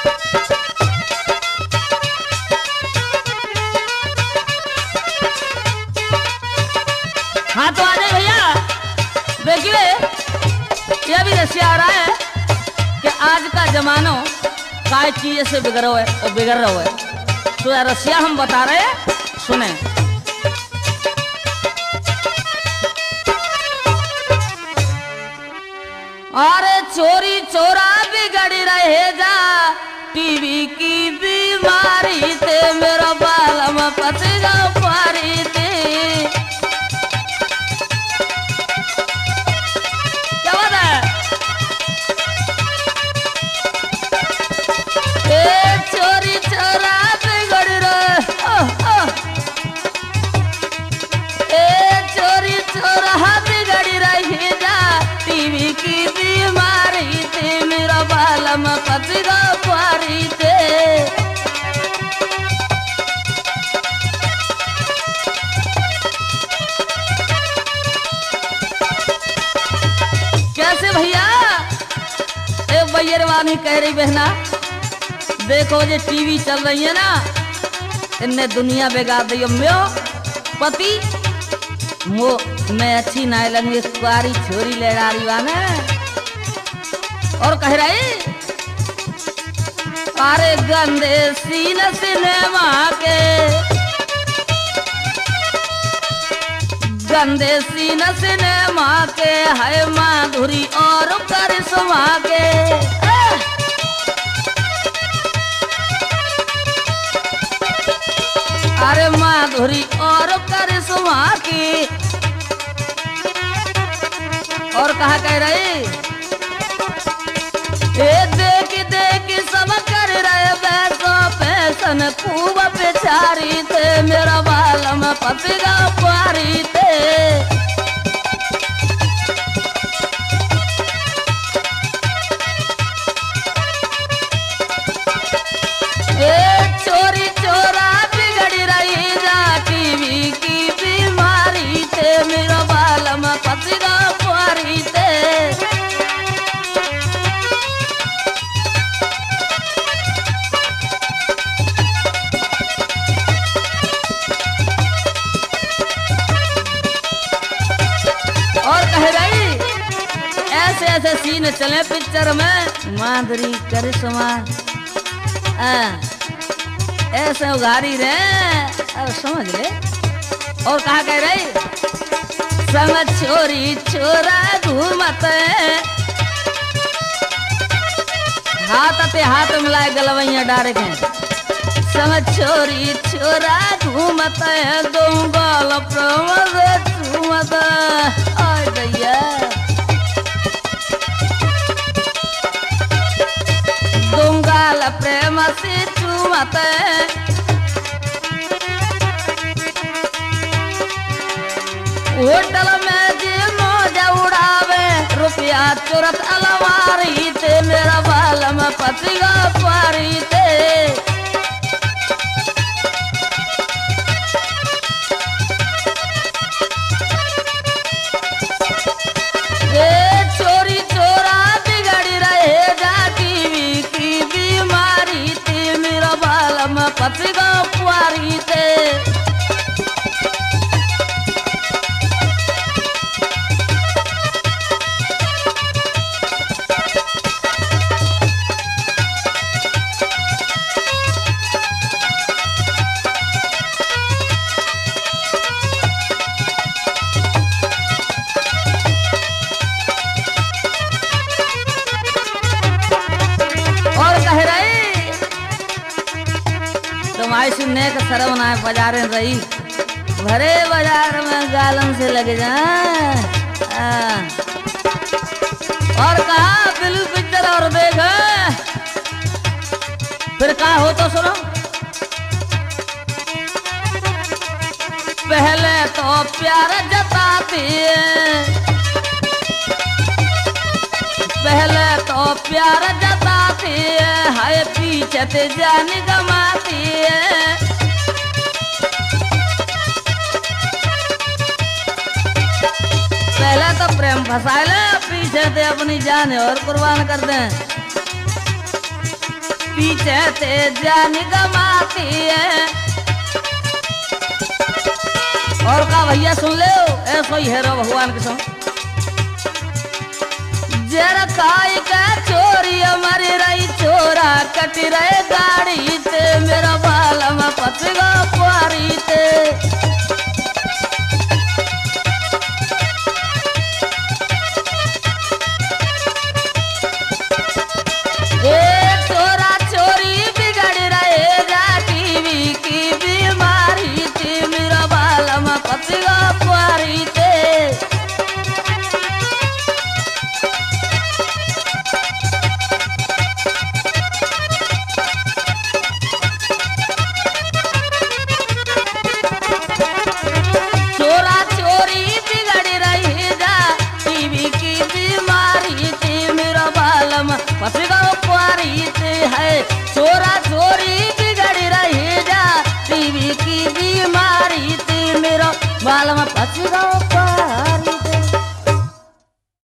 हाँ तो आ जाए भैया, देखिए ये भी रसिया आ रहा है कि आज का जमानो काय चीज से बिगड़ रहा है और बिगड़ रहा है। तो यार रसिया हम बता रहे हैं, सुने। अरे चोरी चोरा बिगड़ रहे जा, टीवी की बीमारी ते मेरा बालम पसेगा पारी ते। क्या बात है? ए चोरी चोरा बिगड़ रहे, ए चोरी चोरा बिगड़ रही जा, टीवी की बीमारी ते मेरा बालम पसेगा पारी ते। कैसे भैया? एक भैया कह रही बहना, देखो ये टीवी चल रही है ना, इनने दुनिया बेगार दी। म्यो पति मो मैं अच्छी ना लगी, कुआरी छोरी ले रही वाने। और कह रही अरे गंदे सीन सिनेमा के, गंदे सीन सिनेमा के है माधुरी और करिश्मा के। अरे माधुरी और करिश्मा की। और कहा कह रही ए देख देख सब कर रहे वैसो फैशन खूब बेचारी थे, मेरा बालम पसेगा पारी थे। ए चोरी चोरा बिगड़ रही जा, टीवी की बीमारी थे, मेरा बालम पसेगा पारी थे। और कह रही ऐसे ऐसे सीन चले पिक्चर में, माधुरी करिश्मा ऐसे उघारी रे, अब समझ ले। और कहा कह रही संग छोरी छोरा घूमत, हाथ ते हाथ मिलाए गलवैया डारे के। संग छोरी छोरा घूमत, दो गाल प्रमद घूमत। आय भैया दूंगाल प्रेम से चूमत, होटल में जी मौज उड़ावे, रुपया चुरत अलमारी ते, मेरा बालम पसेगा पारी ते। चोरी चोरा बिगड़ रहे जा, टीवी की बीमारी थी, मेरा बालम पसेगा पारी थे। तुम्हारी सुनने का शर्म ना है, बाजार में रही भरे बाजार में गालन से लगे जा। और कहा फिल्म पिक्चर और देख, फिर कहा हो तो सुनो। पहले तो प्यार जताती है, पहले तो प्यार जताती है, पीछे ते जान गमाती है। पहले तो प्रेम फसाए ले, पीछे ते अपनी जान और कुर्बान कर दें। पीछे ते जान गमाती है। और का भैया सुन ले ऐसो ही है रो भगवान के संग जरा खाई का चोरी हमारी रही चोरा कट रहे गाड़ी ते मेरा बाल में पचगा पारी ते चोरा चोरी बिगड़ रहे जा टीवी की बीमारी थी मेरा बाल में पचगा पारी ते पचगा पारी है चोरा चोरी बिगड़ रही जा टीवी की बीमारी थी मेरा बाल में पचगा